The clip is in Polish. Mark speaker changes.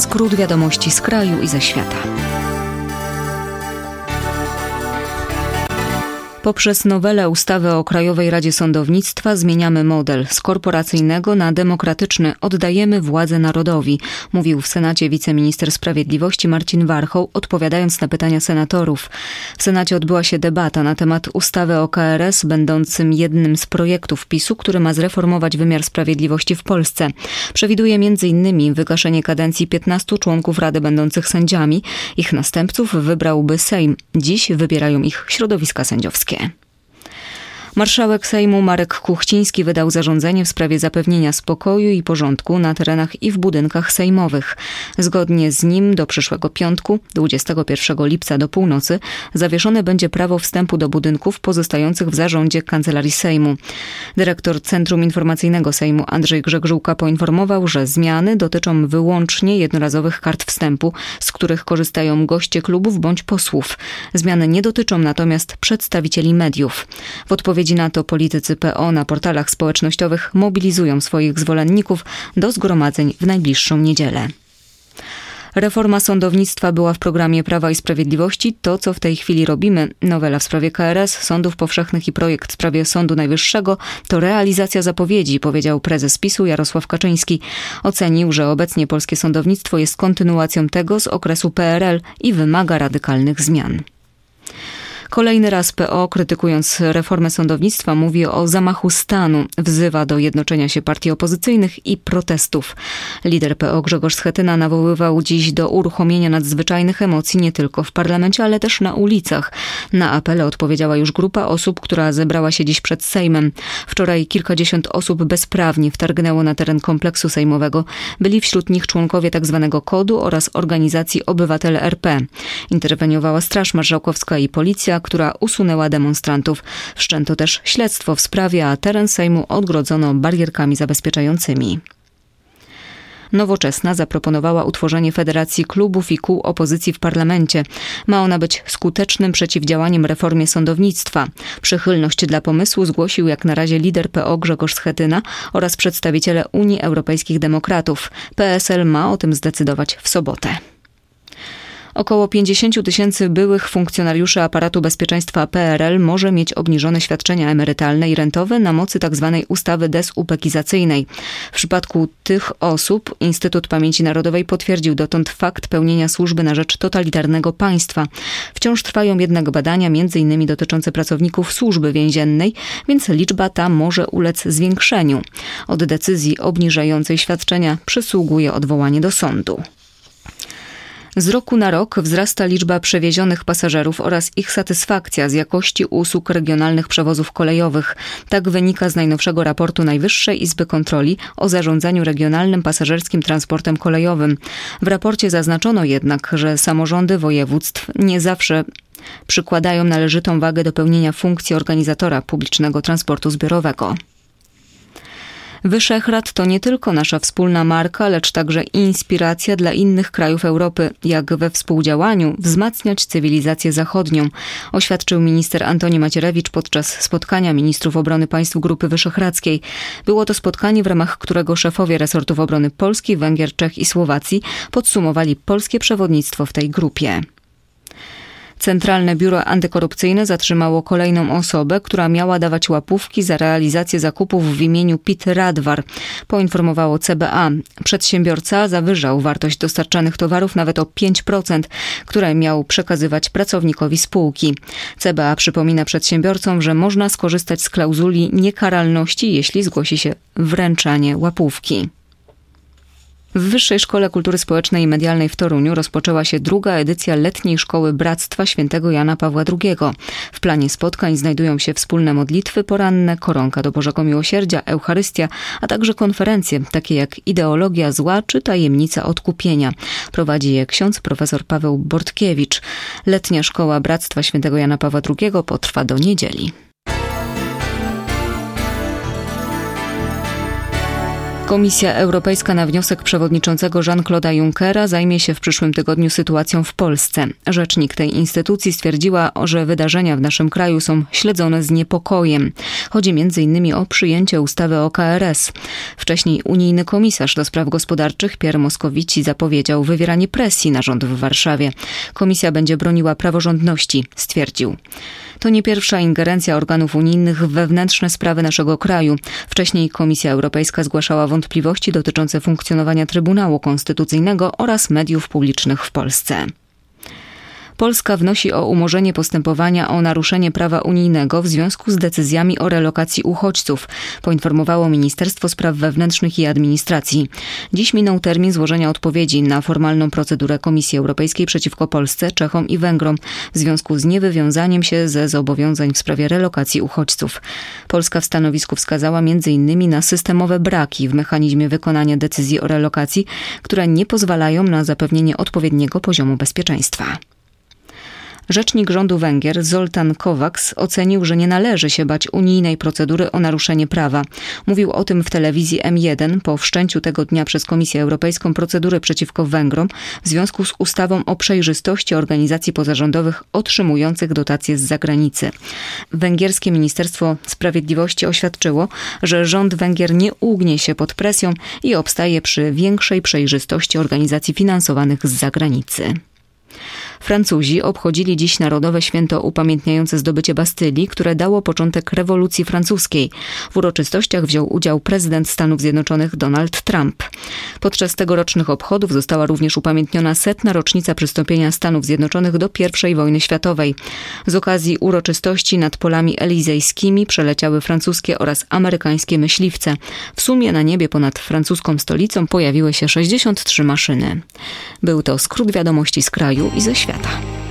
Speaker 1: skrót wiadomości z kraju i ze świata. Poprzez nowelę ustawy o Krajowej Radzie Sądownictwa zmieniamy model z korporacyjnego na demokratyczny. Oddajemy władzę narodowi, mówił w Senacie wiceminister sprawiedliwości Marcin Warchoł, odpowiadając na pytania senatorów. W Senacie odbyła się debata na temat ustawy o KRS, będącym jednym z projektów PiS-u, który ma zreformować wymiar sprawiedliwości w Polsce. Przewiduje m.in. wygaszenie kadencji 15 członków Rady będących sędziami. Ich następców wybrałby Sejm. Dziś wybierają ich środowiska sędziowskie. Marszałek Sejmu Marek Kuchciński wydał zarządzenie w sprawie zapewnienia spokoju i porządku na terenach i w budynkach sejmowych. Zgodnie z nim do przyszłego piątku, 21 lipca do północy, zawieszone będzie prawo wstępu do budynków pozostających w zarządzie Kancelarii Sejmu. Dyrektor Centrum Informacyjnego Sejmu Andrzej Grzegółka poinformował, że zmiany dotyczą wyłącznie jednorazowych kart wstępu, z których korzystają goście klubów bądź posłów. Zmiany nie dotyczą natomiast przedstawicieli mediów. W odpowiedzi na to politycy PO na portalach społecznościowych mobilizują swoich zwolenników do zgromadzeń w najbliższą niedzielę. Reforma sądownictwa była w programie Prawa i Sprawiedliwości. To, co w tej chwili robimy, nowela w sprawie KRS, sądów powszechnych i projekt w sprawie Sądu Najwyższego, to realizacja zapowiedzi, powiedział prezes PiS-u Jarosław Kaczyński. Ocenił, że obecnie polskie sądownictwo jest kontynuacją tego z okresu PRL i wymaga radykalnych zmian. Kolejny raz PO, krytykując reformę sądownictwa, mówi o zamachu stanu. Wzywa do jednoczenia się partii opozycyjnych i protestów. Lider PO Grzegorz Schetyna nawoływał dziś do uruchomienia nadzwyczajnych emocji nie tylko w parlamencie, ale też na ulicach. Na apele odpowiedziała już grupa osób, która zebrała się dziś przed Sejmem. Wczoraj kilkadziesiąt osób bezprawnie wtargnęło na teren kompleksu sejmowego. Byli wśród nich członkowie tzw. KOD-u oraz organizacji Obywatele RP. Interweniowała Straż Marszałkowska i policja, która usunęła demonstrantów. Wszczęto też śledztwo w sprawie, a teren Sejmu odgrodzono barierkami zabezpieczającymi. Nowoczesna zaproponowała utworzenie Federacji Klubów i Kół Opozycji w parlamencie. Ma ona być skutecznym przeciwdziałaniem reformie sądownictwa. Przychylność dla pomysłu zgłosił jak na razie lider PO Grzegorz Schetyna oraz przedstawiciele Unii Europejskich Demokratów. PSL ma o tym zdecydować w sobotę. Około 50 000 byłych funkcjonariuszy aparatu bezpieczeństwa PRL może mieć obniżone świadczenia emerytalne i rentowe na mocy tzw. ustawy dezubekizacyjnej. W przypadku tych osób Instytut Pamięci Narodowej potwierdził dotąd fakt pełnienia służby na rzecz totalitarnego państwa. Wciąż trwają jednak badania, m.in. dotyczące pracowników służby więziennej, więc liczba ta może ulec zwiększeniu. Od decyzji obniżającej świadczenia przysługuje odwołanie do sądu. Z roku na rok wzrasta liczba przewiezionych pasażerów oraz ich satysfakcja z jakości usług regionalnych przewozów kolejowych. Tak wynika z najnowszego raportu Najwyższej Izby Kontroli o zarządzaniu regionalnym pasażerskim transportem kolejowym. W raporcie zaznaczono jednak, że samorządy województw nie zawsze przykładają należytą wagę do pełnienia funkcji organizatora publicznego transportu zbiorowego. Wyszehrad to nie tylko nasza wspólna marka, lecz także inspiracja dla innych krajów Europy, jak we współdziałaniu wzmacniać cywilizację zachodnią, oświadczył minister Antoni Macierewicz podczas spotkania ministrów obrony państw Grupy Wyszehradzkiej. Było to spotkanie, w ramach którego szefowie resortów obrony Polski, Węgier, Czech i Słowacji podsumowali polskie przewodnictwo w tej grupie. Centralne Biuro Antykorupcyjne zatrzymało kolejną osobę, która miała dawać łapówki za realizację zakupów w imieniu PIT Radwar. Poinformowało CBA. Przedsiębiorca zawyżał wartość dostarczanych towarów nawet o 5%, które miał przekazywać pracownikowi spółki. CBA przypomina przedsiębiorcom, że można skorzystać z klauzuli niekaralności, jeśli zgłosi się wręczanie łapówki. W Wyższej Szkole Kultury Społecznej i Medialnej w Toruniu rozpoczęła się druga edycja letniej szkoły Bractwa Świętego Jana Pawła II. W planie spotkań znajdują się wspólne modlitwy poranne, koronka do Bożego Miłosierdzia, Eucharystia, a także konferencje, takie jak Ideologia zła czy Tajemnica odkupienia. Prowadzi je ksiądz profesor Paweł Bortkiewicz. Letnia szkoła Bractwa Świętego Jana Pawła II potrwa do niedzieli. Komisja Europejska na wniosek przewodniczącego Jean-Claude'a Junckera zajmie się w przyszłym tygodniu sytuacją w Polsce. Rzecznik tej instytucji stwierdziła, że wydarzenia w naszym kraju są śledzone z niepokojem. Chodzi m.in. o przyjęcie ustawy o KRS. Wcześniej unijny komisarz do spraw gospodarczych Pierre Moscovici zapowiedział wywieranie presji na rząd w Warszawie. Komisja będzie broniła praworządności, stwierdził. To nie pierwsza ingerencja organów unijnych w wewnętrzne sprawy naszego kraju. Wcześniej Komisja Europejska zgłaszała wątpliwości dotyczące funkcjonowania Trybunału Konstytucyjnego oraz mediów publicznych w Polsce. Polska wnosi o umorzenie postępowania o naruszenie prawa unijnego w związku z decyzjami o relokacji uchodźców, poinformowało Ministerstwo Spraw Wewnętrznych i Administracji. Dziś minął termin złożenia odpowiedzi na formalną procedurę Komisji Europejskiej przeciwko Polsce, Czechom i Węgrom w związku z niewywiązaniem się ze zobowiązań w sprawie relokacji uchodźców. Polska w stanowisku wskazała m.in. na systemowe braki w mechanizmie wykonania decyzji o relokacji, które nie pozwalają na zapewnienie odpowiedniego poziomu bezpieczeństwa. Rzecznik rządu Węgier Zoltán Kovács ocenił, że nie należy się bać unijnej procedury o naruszenie prawa. Mówił o tym w telewizji M1 po wszczęciu tego dnia przez Komisję Europejską procedury przeciwko Węgrom w związku z ustawą o przejrzystości organizacji pozarządowych otrzymujących dotacje z zagranicy. Węgierskie Ministerstwo Sprawiedliwości oświadczyło, że rząd Węgier nie ugnie się pod presją i obstaje przy większej przejrzystości organizacji finansowanych z zagranicy. Francuzi obchodzili dziś Narodowe Święto upamiętniające zdobycie Bastylii, które dało początek rewolucji francuskiej. W uroczystościach wziął udział prezydent Stanów Zjednoczonych Donald Trump. Podczas tegorocznych obchodów została również upamiętniona 100. rocznica przystąpienia Stanów Zjednoczonych do I wojny światowej. Z okazji uroczystości nad polami elizejskimi przeleciały francuskie oraz amerykańskie myśliwce. W sumie na niebie ponad francuską stolicą pojawiły się 63 maszyny. Był to skrót wiadomości z kraju i ze świata.